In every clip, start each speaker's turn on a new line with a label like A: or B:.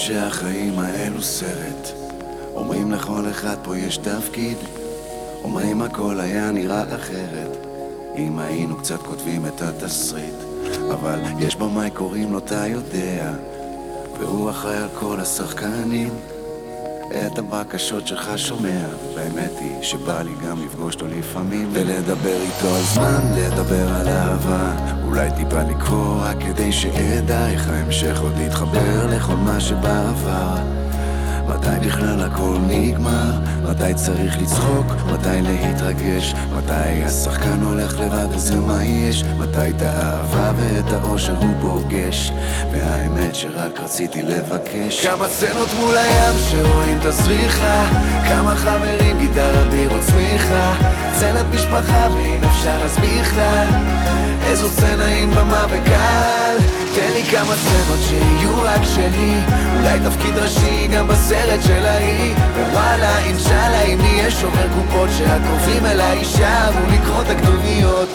A: שהחיים האלו סרט, אומרים לכל אחד פה יש תפקיד, אומרים הכל היה נראה אחרת אם היינו קצת כותבים את התסריט. אבל יש במאי קוראים לו אתה יודע, והוא אחראי על כל השחקנים. את הבקשות שלך שומע, והאמת היא שבא לי גם לפגוש אותו לפעמים ולדבר איתו על זמן, לדבר על אהבה, אולי טיפה לקרוא רק כדי שאדע איך ההמשך עוד יתחבר לכל מה שבעבר. מתי בכלל הכל נגמר? מתי צריך לצחוק? מתי להתרגש? מתי השחקן הולך לבד אז מה יש? מתי את האהבה ואת האושר הוא פוגש? והאמת שרק רציתי לבקש כמה סצנות מול הים שרואים את הזריחה, כמה חברים, גיטרה, בירות, צמיחה, סצנת משפחה ואין אפשר אז בכלל איזו סצנה עם במה וקהל. תן לי כמה סצנות שיהיו רק שלי, אולי תפקיד ראשי גם בסרט של ההיא. ווואלה אינשאללה אם נהיה שובר קופות שהקרובים אליי יישארו לקרוא את הכתוביות.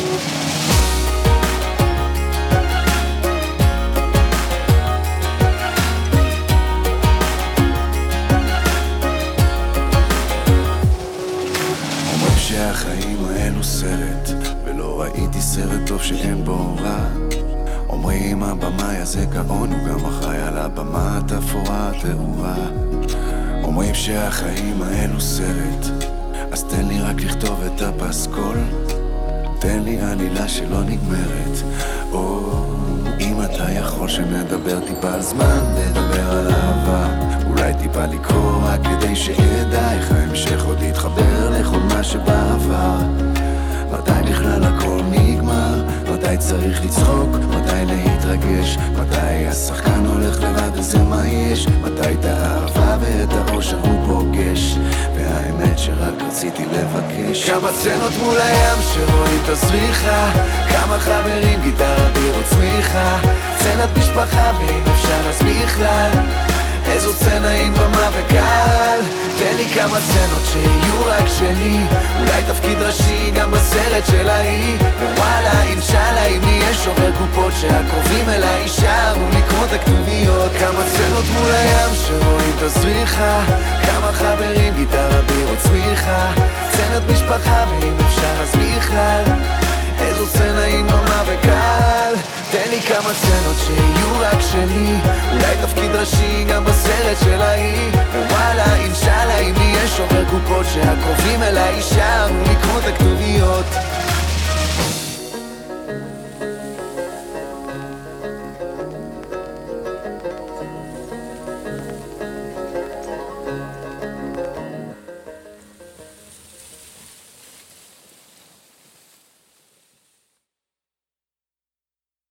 A: אומרים שהחיים האלו סרט, ולא ראיתי סרט טוב שאין בו רע. אומרים הבמאי הזה גאון, הוא גם אחראי על הבמה התפאורה התאורה. אומרים שהחיים האלו סרט, אז תן לי רק לכתוב את הפסקול, תן לי עלילה שלא נגמרת. או אם אתה יכול שנדבר טיפה על זמן, נדבר על אהבה, אולי טיפה לקרוא רק כדי שאדע איך ההמשך עוד יתחבר לכל מה שבעבר. מתי בכלל הכל נגמר? מתי צריך לצחוק? מתי להתרגש? מתי השחקן הולך לבד אז מה יש? מתי את האהבה ואת האושר הוא פוגש? והאמת שרק רציתי לבקש כמה סצנות מול הים שרואים את הזריחה, כמה חברים, גיטרה, בירות, צמיחה, סצנת משפחה ואם אפשר אז בכלל איזו סצנה עם במה וקהל. תן לי כמה סצנות שיהיו רק שלי, אולי תפקיד ראשי גם בסרט של ההיא. ווואלה אינשאללה אם נהיה שובר קופות שהקרובים אליי יישארו לקרוא את הכתוביות. כמה סצנות מול הים שרואים את הזריחה, כמה חברים, גיטרה, בירות, צמיחה, סצנת משפחה ואם אפשר אז בכלל איזו סצנה עם במה וקהל. תן לי כמה סצנות שיהיו רק שלי, אולי תפקיד ראשי גם בסרט של ההיא. ווואלה אינשאללה אם נהיה שובר קופות שהקרובים אליי יישארו